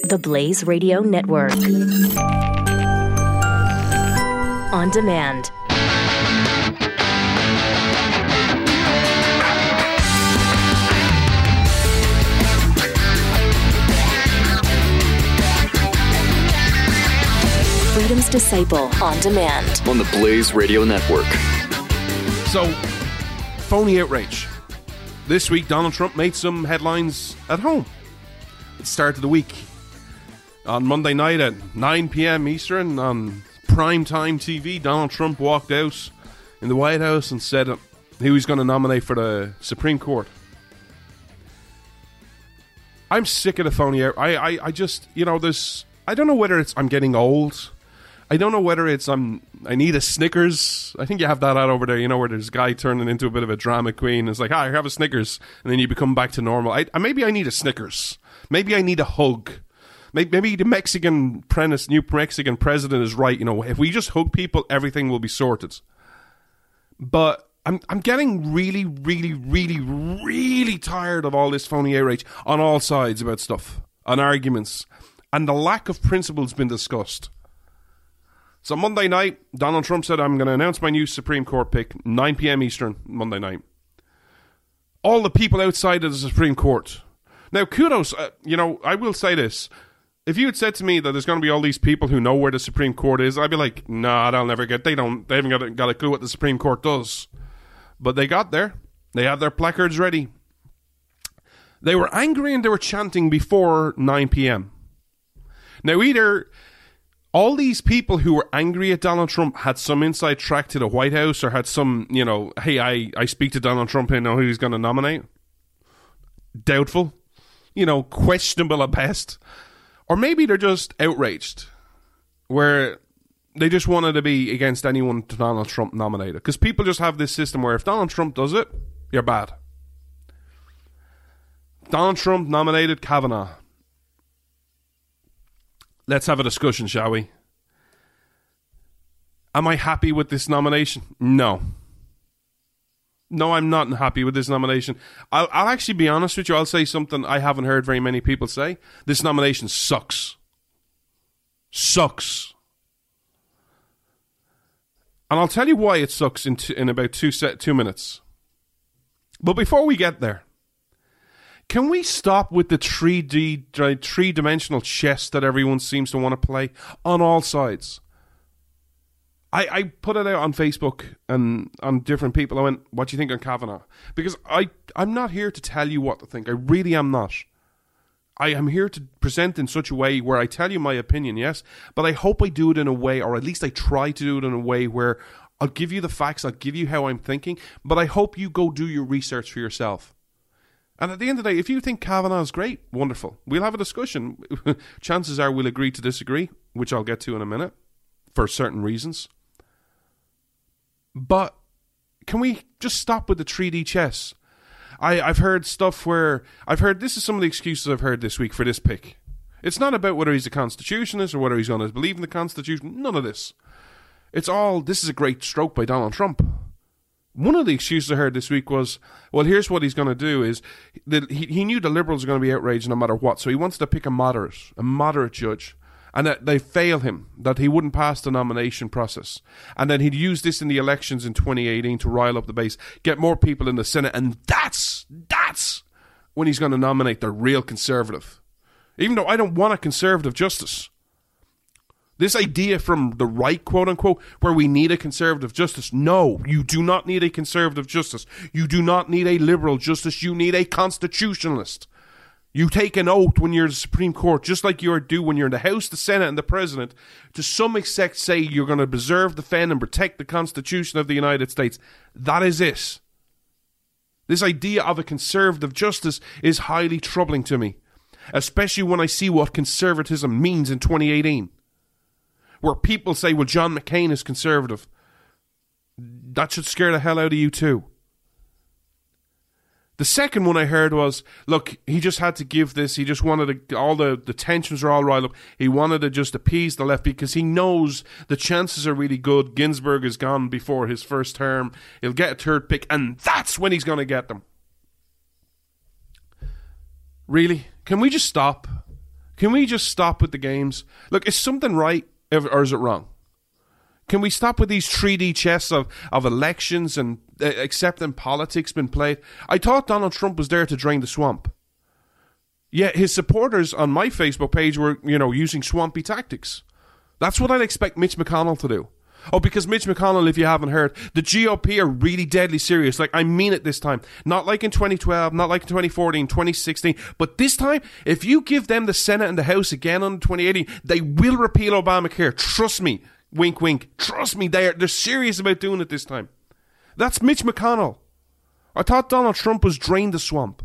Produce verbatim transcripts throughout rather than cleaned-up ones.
The Blaze Radio Network. On demand. Freedom's Disciple on demand. On the Blaze Radio Network. So, phony outrage. This week, Donald Trump made some headlines at home. At the start of the week. On Monday night at nine p.m. Eastern, on primetime T V, Donald Trump walked out in the White House and said he was going to nominate for the Supreme Court. I'm sick of the phony out. I, I, I just, you know, there's... I don't know whether it's I'm getting old. I don't know whether it's I'm I need a Snickers. I think you have that out over there, you know, where there's a guy turning into a bit of a drama queen. It's like, ah, I have a Snickers, and then you become back to normal. I, maybe I need a Snickers. Maybe I need a hug. Maybe, maybe the Mexican premise, new Mexican president is right. You know, if we just hug people, everything will be sorted. But I'm I'm getting really, really, really, really tired of all this phony outrage on all sides about stuff, on arguments, and the lack of principles been discussed. So Monday night, Donald Trump said, I'm going to announce my new Supreme Court pick, nine p.m. Eastern, Monday night. All the people outside of the Supreme Court. Now, kudos, uh, you know, I will say this. If you had said to me that there's going to be all these people who know where the Supreme Court is, I'd be like, nah, they'll never get, they don't, they haven't got a, got a clue what the Supreme Court does. But they got there. They had their placards ready. They were angry and they were chanting before nine p.m. Now, either... all these people who were angry at Donald Trump had some inside track to the White House or had some, you know, hey, I, I speak to Donald Trump and know who he's going to nominate. Doubtful. You know, questionable at best. Or maybe they're just outraged, where they just wanted to be against anyone Donald Trump nominated. Because people just have this system where if Donald Trump does it, you're bad. Donald Trump nominated Kavanaugh. Let's have a discussion, shall we? Am I happy with this nomination? No. No, I'm not happy with this nomination. I'll, I'll actually be honest with you. I'll say something I haven't heard very many people say. This nomination sucks. Sucks. And I'll tell you why it sucks in, t- in about two, set, two minutes. But before we get there, can we stop with the three D, three-dimensional chess that everyone seems to want to play on all sides? I, I put it out on Facebook and on different people. I went, what do you think on Kavanaugh? Because I, I'm not here to tell you what to think. I really am not. I am here to present in such a way where I tell you my opinion, yes, but I hope I do it in a way, or at least I try to do it in a way where I'll give you the facts, I'll give you how I'm thinking, but I hope you go do your research for yourself. And at the end of the day, if you think Kavanaugh is great, wonderful. We'll have a discussion. Chances are we'll agree to disagree, which I'll get to in a minute, for certain reasons. But can we just stop with the three D chess? I, I've heard stuff where... I've heard... This is some of the excuses I've heard this week for this pick. It's not about whether he's a constitutionalist or whether he's going to believe in the Constitution. None of this. It's all... This is a great stroke by Donald Trump. One of the excuses I heard this week was, well, here's what he's going to do is, that he, he knew the Liberals are going to be outraged no matter what, so he wants to pick a moderate, a moderate judge, and that they fail him, that he wouldn't pass the nomination process. And then he'd use this in the elections in twenty eighteen to rile up the base, get more people in the Senate, and that's, that's when he's going to nominate the real conservative. Even though I don't want a conservative justice. This idea from the right, quote-unquote, where we need a conservative justice. No, you do not need a conservative justice. You do not need a liberal justice. You need a constitutionalist. You take an oath when you're in the Supreme Court, just like you do when you're in the House, the Senate, and the President, to some extent say you're going to preserve, defend, and protect the Constitution of the United States. That is it. This idea of a conservative justice is highly troubling to me, especially when I see what conservatism means in twenty eighteen. Where people say, well, John McCain is conservative. That should scare the hell out of you too. The second one I heard was, look, he just had to give this. He just wanted to, all the, the tensions are all riled up. He wanted to just appease the left because he knows the chances are really good. Ginsburg is gone before his first term. He'll get a third pick, and that's when he's going to get them. Really? Can we just stop? Can we just stop with the games? Look, is something right or is it wrong? Can we stop with these three D chess of, of elections and uh, accepting politics being played? I thought Donald Trump was there to drain the swamp. Yet his supporters on my Facebook page were, you know, using swampy tactics. That's what I'd expect Mitch McConnell to do. Oh, because Mitch McConnell, if you haven't heard, the G O P are really deadly serious. Like, I mean it this time. Not like in twenty twelve, not like in twenty fourteen, twenty sixteen. But this time, if you give them the Senate and the House again on twenty eighteen, they will repeal Obamacare. Trust me. Wink, wink. Trust me, they're, they're serious about doing it this time. That's Mitch McConnell. I thought Donald Trump was drained the swamp.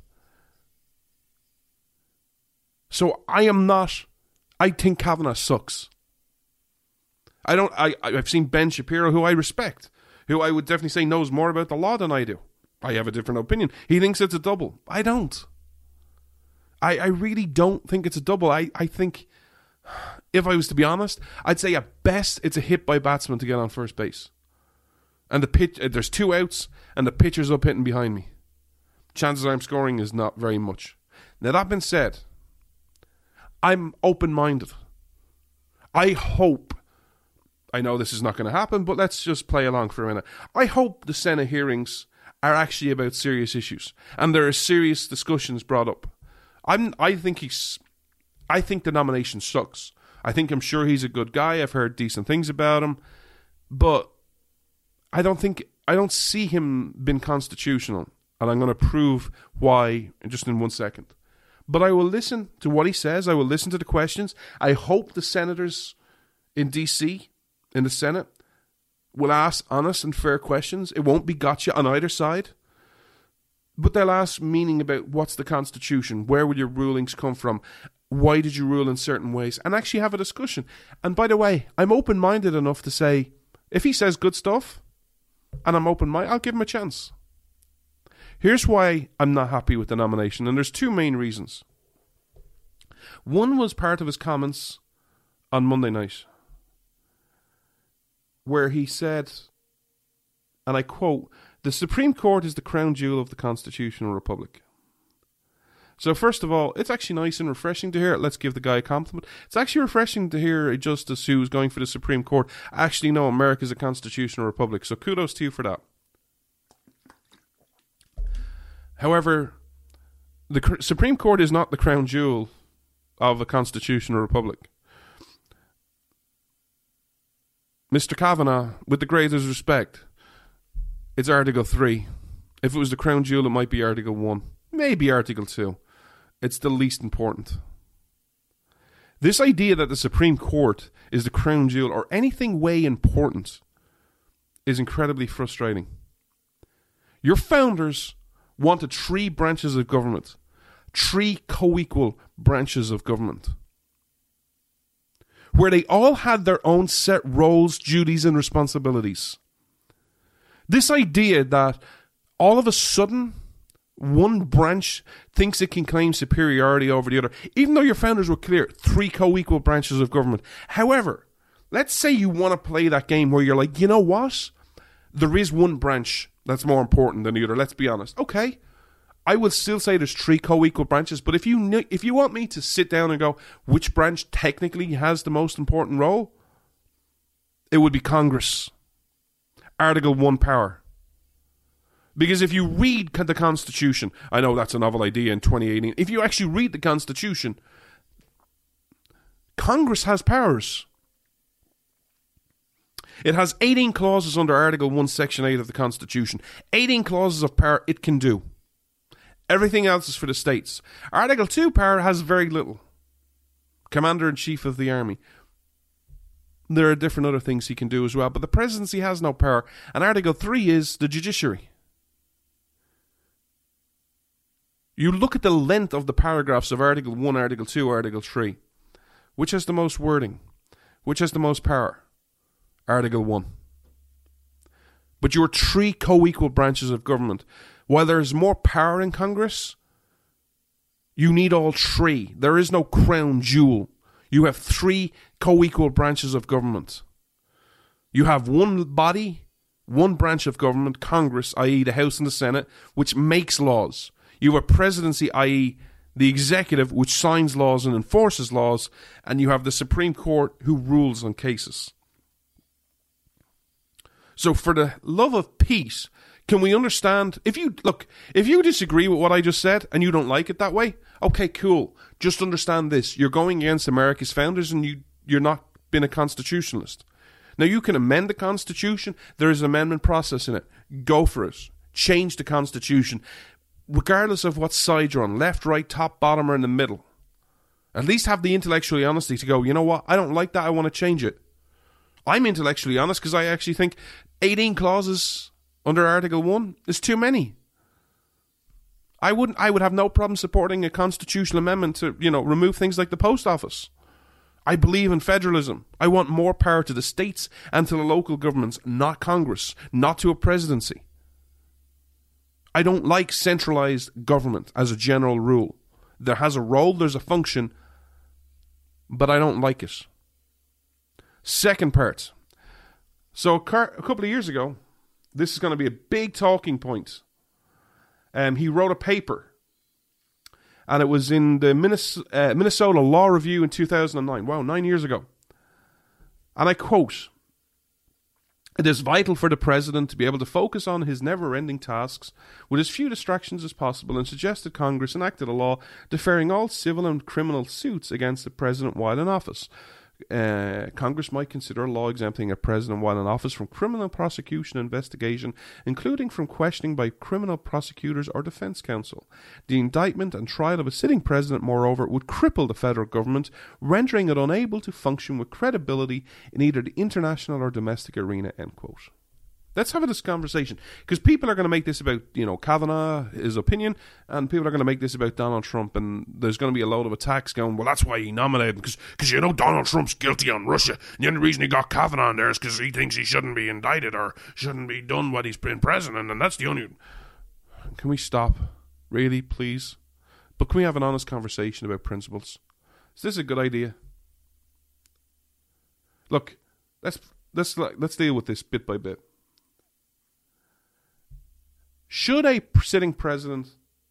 So I am not... I think Kavanaugh sucks. I don't. I, I've seen Ben Shapiro, who I respect, who I would definitely say knows more about the law than I do. I have a different opinion. He thinks it's a double. I don't. I, I really don't think it's a double. I, I think, if I was to be honest, I'd say at best it's a hit by batsman to get on first base. And the pitch, uh, there's two outs, and the pitcher's up hitting behind me. Chances I'm scoring is not very much. Now, that being said, I'm open-minded. I hope... I know this is not going to happen, but let's just play along for a minute. I hope the Senate hearings are actually about serious issues, and there are serious discussions brought up. I'm, I think he's, I think the nomination sucks. I think I'm sure he's a good guy. I've heard decent things about him, but I don't think, I don't see him being constitutional, and I'm going to prove why just in one second. But I will listen to what he says. I will listen to the questions. I hope the senators in D C in the Senate will ask honest and fair questions. It won't be gotcha on either side. But they'll ask meaning about what's the Constitution, where will your rulings come from, why did you rule in certain ways, and actually have a discussion. And by the way, I'm open-minded enough to say, if he says good stuff, and I'm open-minded, I'll give him a chance. Here's why I'm not happy with the nomination, and there's two main reasons. One was part of his comments on Monday night, where he said, and I quote, "The Supreme Court is the crown jewel of the constitutional republic." So first of all, it's actually nice and refreshing to hear it. Let's give the guy a compliment. It's actually refreshing to hear a justice who's going for the Supreme Court actually know America's a constitutional republic. So kudos to you for that. However, the Supreme Court is not the crown jewel of a constitutional republic. Mister Kavanaugh, with the greatest respect, it's Article three. If it was the crown jewel, it might be Article one. Maybe Article two. It's the least important. This idea that the Supreme Court is the crown jewel or anything way important is incredibly frustrating. Your founders wanted three branches of government. Three co-equal branches of government, where they all had their own set roles, duties, and responsibilities. This idea that all of a sudden one branch thinks it can claim superiority over the other, even though your founders were clear, three co-equal branches of government. However, let's say you want to play that game where you're like, you know what? There is one branch that's more important than the other. Let's be honest. Okay, I will still say there's three co-equal branches, but if you if you want me to sit down and go, which branch technically has the most important role, it would be Congress. Article one power. Because if you read the Constitution, I know that's a novel idea in twenty eighteen, if you actually read the Constitution, Congress has powers. It has eighteen clauses under Article one, Section eight of the Constitution. eighteen clauses of power it can do. Everything else is for the states. Article two power has very little. Commander-in-Chief of the Army. There are different other things he can do as well, but the presidency has no power. And Article three is the judiciary. You look at the length of the paragraphs of Article one, Article two, Article three. Which has the most wording? Which has the most power? Article one. But your three co-equal branches of government. While there is more power in Congress, you need all three. There is no crown jewel. You have three co-equal branches of government. You have one body, one branch of government, Congress, that is the House and the Senate, which makes laws. You have a presidency, that is the executive, which signs laws and enforces laws, and you have the Supreme Court, who rules on cases. So for the love of peace, can we understand, if you, look, if you disagree with what I just said, and you don't like it that way, okay, cool. Just understand this. You're going against America's founders, and you, you're not being a constitutionalist. Now, you can amend the Constitution. There is an amendment process in it. Go for it. Change the Constitution. Regardless of what side you're on, left, right, top, bottom, or in the middle. At least have the intellectual honesty to go, you know what, I don't like that, I want to change it. I'm intellectually honest because I actually think eighteen clauses under Article one is too many. I wouldn't. I would have no problem supporting a constitutional amendment to, you know, remove things like the post office. I believe in federalism. I want more power to the states and to the local governments, not Congress, not to a presidency. I don't like centralized government as a general rule. There has a role, there's a function, but I don't like it. Second part. So a couple of years ago, this is going to be a big talking point. Um, he wrote a paper, and it was in the Minnesota, uh, Minnesota Law Review in two thousand nine. Wow, nine years ago. And I quote, "It is vital for the president to be able to focus on his never-ending tasks with as few distractions as possible, and suggested Congress enacted a law deferring all civil and criminal suits against the president while in office. Uh, Congress might consider a law exempting a president while in office from criminal prosecution and investigation, including from questioning by criminal prosecutors or defense counsel. The indictment and trial of a sitting president, moreover, would cripple the federal government, rendering it unable to function with credibility in either the international or domestic arena," end quote. Let's have this conversation, because people are going to make this about, you know, Kavanaugh, his opinion, and people are going to make this about Donald Trump, and there's going to be a load of attacks going, well, that's why he nominated him, because, you know, Donald Trump's guilty on Russia, and the only reason he got Kavanaugh in there is because he thinks he shouldn't be indicted or shouldn't be done when he's been president, and that's the only... Can we stop? Really, please? But can we have an honest conversation about principles? Is this a good idea? Look, let's let's let's deal with this bit by bit. Should a sitting president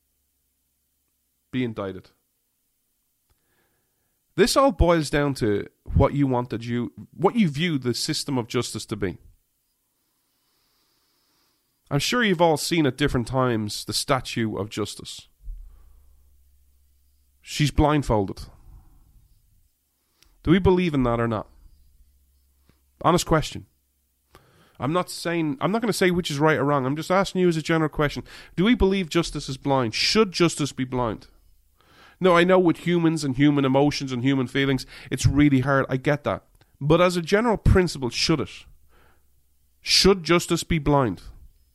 be indicted? This all boils down to what you wanted you, what you view the system of justice to be. I'm sure you've all seen at different times the statue of justice. She's blindfolded. Do we believe in that or not? Honest question. I'm not saying, I'm not going to say which is right or wrong. I'm just asking you as a general question. Do we believe justice is blind? Should justice be blind? No, I know with humans and human emotions and human feelings, it's really hard. I get that. But as a general principle, should it? Should justice be blind?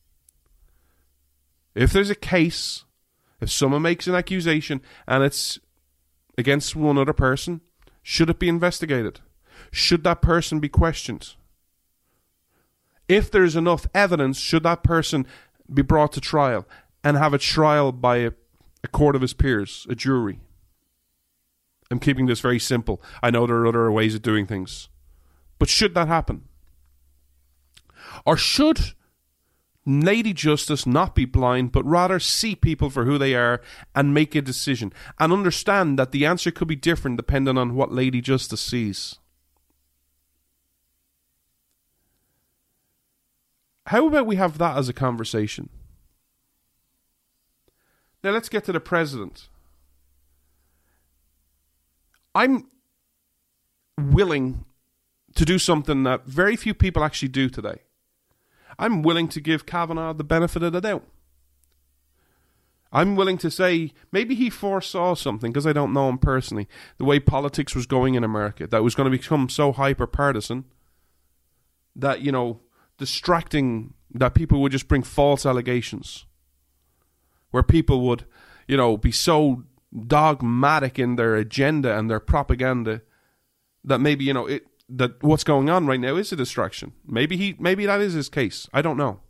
If there's a case, if someone makes an accusation and it's against one other person, should it be investigated? Should that person be questioned? If there's enough evidence, should that person be brought to trial and have a trial by a, a court of his peers, a jury? I'm keeping this very simple. I know there are other ways of doing things. But should that happen? Or should Lady Justice not be blind, but rather see people for who they are and make a decision, and understand that the answer could be different depending on what Lady Justice sees? How about we have that as a conversation? Now let's get to the president. I'm willing to do something that very few people actually do today. I'm willing to give Kavanaugh the benefit of the doubt. I'm willing to say maybe he foresaw something, because I don't know him personally, the way politics was going in America, that was going to become so hyper-partisan that, you know, distracting, that people would just bring false allegations, where people would, you know, be so dogmatic in their agenda and their propaganda that maybe, you know, it that what's going on right now is a distraction. Maybe he, maybe that is his case. I don't know.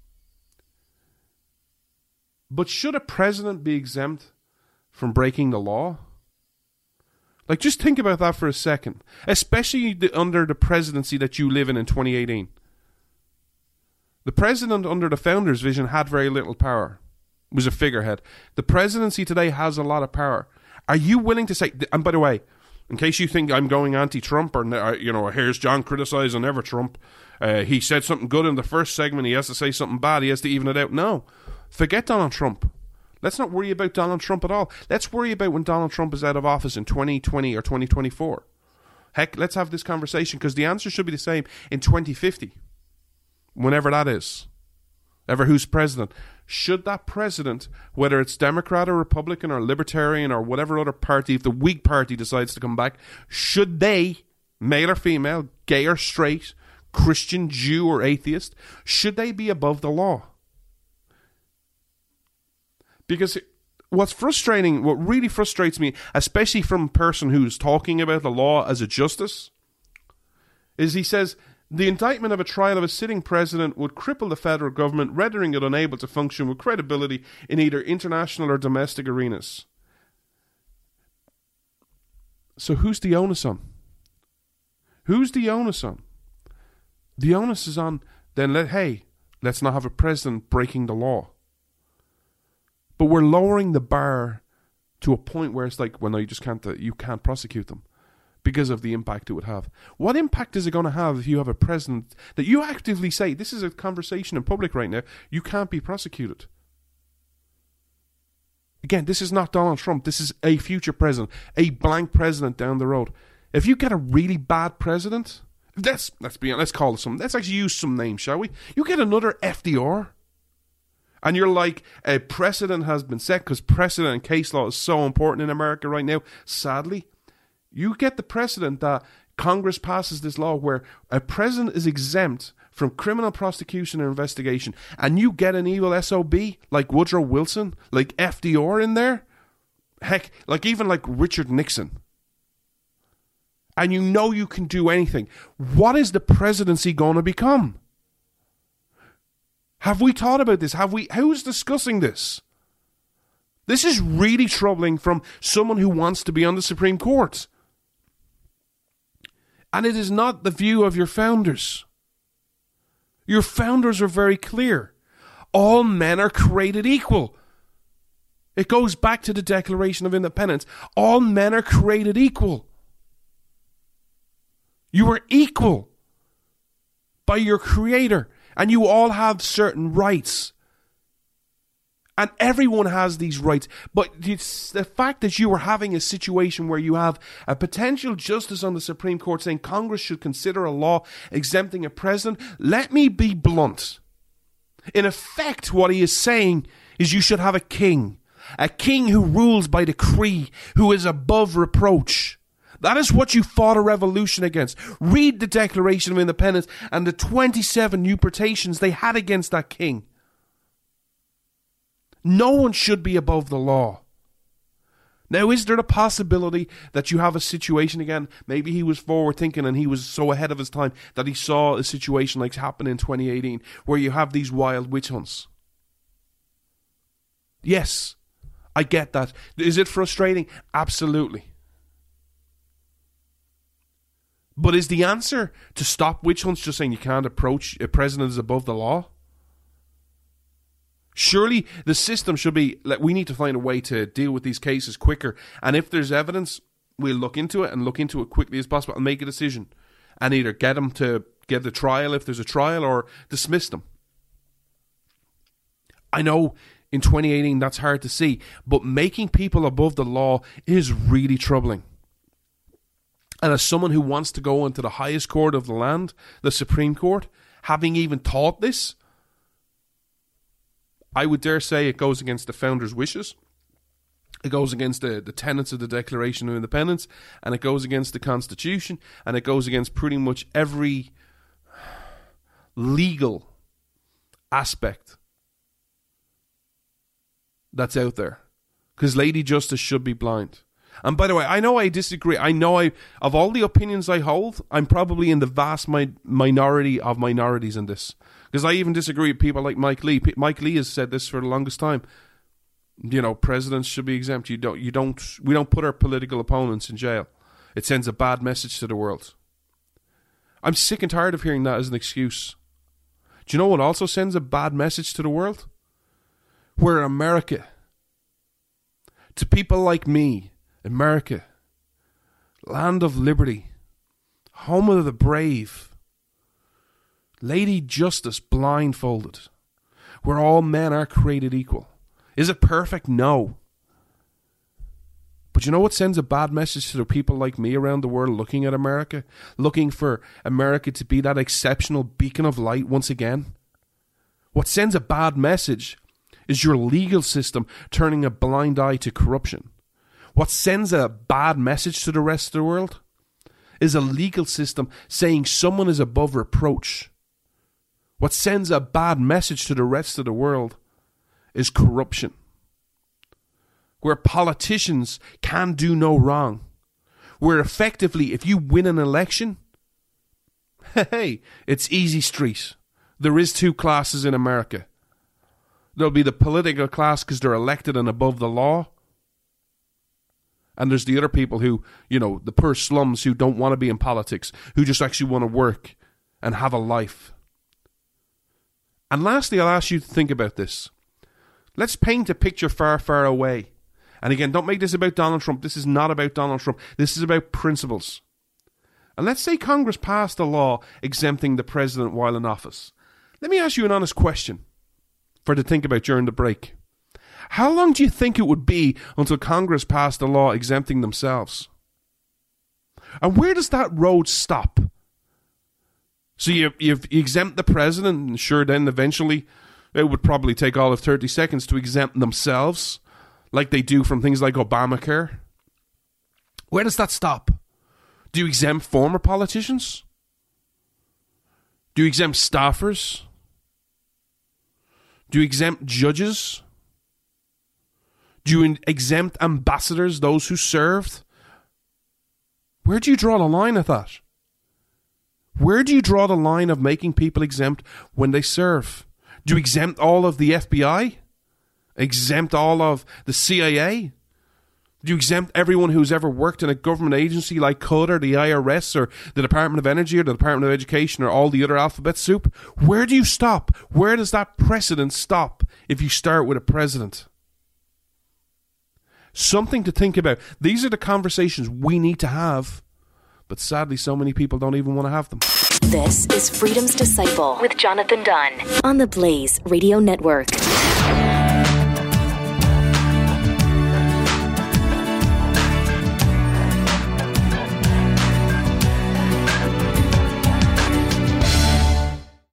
But should a president be exempt from breaking the law? Like, just think about that for a second, especially the, under the presidency that you live in in twenty eighteen. The president under the founder's vision had very little power. was a figurehead. The presidency today has a lot of power. Are you willing to say, and by the way, in case you think I'm going anti-Trump, or, you know, here's John criticizing ever Trump, uh, he said something good in the first segment, he has to say something bad, he has to even it out. No, forget Donald Trump. Let's not worry about Donald Trump at all. Let's worry about when Donald Trump is out of office in twenty twenty or twenty twenty-four. Heck, let's have this conversation, because the answer should be the same in twenty fifty. Whenever that is. Ever who's president. Should that president, whether it's Democrat or Republican or Libertarian or whatever other party, if the Whig Party decides to come back, should they, male or female, gay or straight, Christian, Jew or atheist, should they be above the law? Because what's frustrating, what really frustrates me, especially from a person who's talking about the law as a justice, is he says, the indictment of a trial of a sitting president would cripple the federal government, rendering it unable to function with credibility in either international or domestic arenas. So who's the onus on? Who's the onus on? The onus is on, then, let hey, let's not have a president breaking the law. But we're lowering the bar to a point where it's like, well, no, you just can't, uh, you can't prosecute them because of the impact it would have. What impact is it going to have if you have a president that you actively say, this is a conversation in public right now, you can't be prosecuted? Again, this is not Donald Trump. This is a future president, a blank president down the road. If you get a really bad president, let's, let's be let's call it some, let's actually use some names, shall we? You get another F D R. And you're like, a precedent has been set, because precedent and case law is so important in America right now, sadly. You get the precedent that Congress passes this law where a president is exempt from criminal prosecution or investigation, and you get an evil S O B like Woodrow Wilson, like F D R in there, heck, like even like Richard Nixon, and you know you can do anything. What is the presidency going to become? Have we thought about this? Have we? Who's discussing this? This is really troubling from someone who wants to be on the Supreme Court. And it is not the view of your founders. Your founders are very clear. All men are created equal. It goes back to the Declaration of Independence. All men are created equal. You are equal by your Creator. And you all have certain rights. And everyone has these rights. But it's the fact that you are having a situation where you have a potential justice on the Supreme Court saying Congress should consider a law exempting a president. Let me be blunt. In effect, what he is saying is you should have a king. A king who rules by decree, who is above reproach. That is what you fought a revolution against. Read the Declaration of Independence and the twenty-seven new protections they had against that king. No one should be above the law. Now, is there the possibility that you have a situation again, maybe he was forward thinking and he was so ahead of his time that he saw a situation like happened in twenty eighteen where you have these wild witch hunts? Yes, I get that. Is it frustrating? Absolutely. But is the answer to stop witch hunts just saying you can't approach a president as above the law? Surely the system should be, like, we need to find a way to deal with these cases quicker. And if there's evidence, we'll look into it and look into it quickly as possible and make a decision. And either get them to get the trial if there's a trial or dismiss them. I know in twenty eighteen that's hard to see, but making people above the law is really troubling. And as someone who wants to go into the highest court of the land, the Supreme Court, having even taught this, I would dare say it goes against the founders' wishes. It goes against the, the tenets of the Declaration of Independence, and it goes against the Constitution, and it goes against pretty much every legal aspect that's out there. Because Lady Justice should be blind. And by the way, I know I disagree. I know I, of all the opinions I hold, I'm probably in the vast mi- minority of minorities in this. Because I even disagree with people like Mike Lee. P- Mike Lee has said this for the longest time. You know, presidents should be exempt. You don't, you don't, we don't put our political opponents in jail. It sends a bad message to the world. I'm sick and tired of hearing that as an excuse. Do you know what also sends a bad message to the world? where America, to people like me, America, land of liberty, home of the brave, Lady Justice blindfolded, where all men are created equal. Is it perfect? No. But you know what sends a bad message to the people like me around the world looking at America? Looking for America to be that exceptional beacon of light once again? What sends a bad message is your legal system turning a blind eye to corruption. What sends a bad message to the rest of the world is a legal system saying someone is above reproach. What sends a bad message to the rest of the world is corruption, where politicians can do no wrong, where effectively if you win an election, hey, it's easy street. There is two classes in America. There'll be the political class because they're elected and above the law, and there's the other people who, you know, the poor slums who don't want to be in politics, who just actually want to work and have a life. And lastly, I'll ask you to think about this. Let's paint a picture far, far away. And again, don't make this about Donald Trump. This is not about Donald Trump. This is about principles. And let's say Congress passed a law exempting the president while in office. Let me ask you an honest question for to think about during the break. How long do you think it would be until Congress passed a law exempting themselves? And where does that road stop? So you, you exempt the president, and sure, then eventually it would probably take all of thirty seconds to exempt themselves, like they do from things like Obamacare. Where does that stop? Do you exempt former politicians? Do you exempt staffers? Do you exempt judges? Do you exempt ambassadors, those who served? Where do you draw the line at that? Where do you draw the line of making people exempt when they serve? Do you exempt all of the F B I? Exempt all of the C I A? Do you exempt everyone who's ever worked in a government agency like C U D or the I R S or the Department of Energy or the Department of Education or all the other alphabet soup? Where do you stop? Where does that precedent stop if you start with a president? Something to think about. These are the conversations we need to have, but sadly so many people don't even want to have them. This is Freedom's Disciple with Jonathan Dunn on the Blaze Radio Network.